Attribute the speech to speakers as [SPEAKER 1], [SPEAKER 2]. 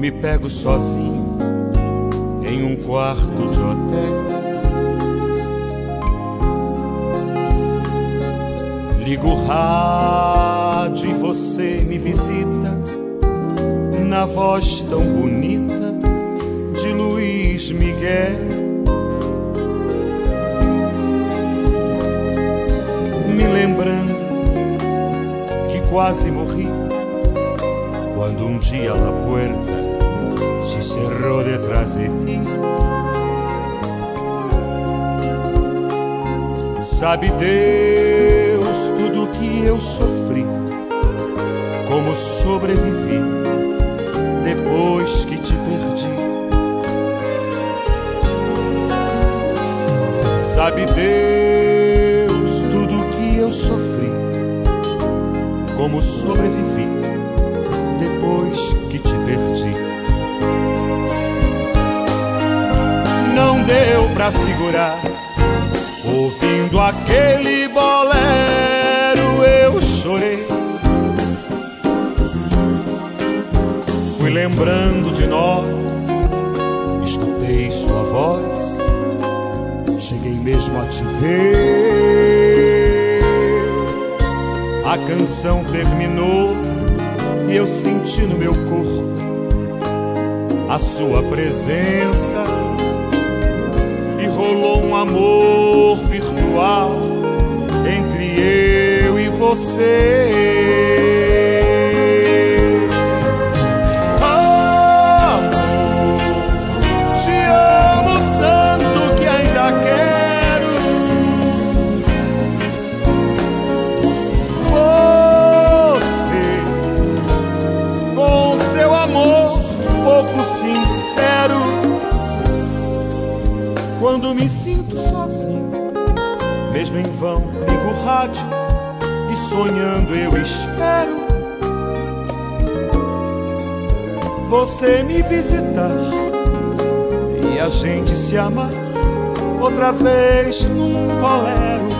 [SPEAKER 1] me pego sozinho em um quarto de hotel. Ligo o rádio e você me visita na voz tão bonita de Luiz Miguel. Me lembrando que quase morri quando um dia a puerta se cerrou detrás de ti. Sabe Deus tudo que eu sofri, como sobrevivi depois que te perdi. Sabe Deus tudo que eu sofri, como sobrevivi depois que te perdi. Não deu pra segurar, ouvindo aquele bolero eu chorei. Fui lembrando de nós, escutei sua voz, cheguei mesmo a te ver. A canção terminou e eu senti no meu corpo a sua presença, e rolou um amor virtual entre eu e você. Sincero, quando me sinto sozinho, mesmo em vão ligo o rádio e sonhando eu espero você me visitar e a gente se amar outra vez num bolero.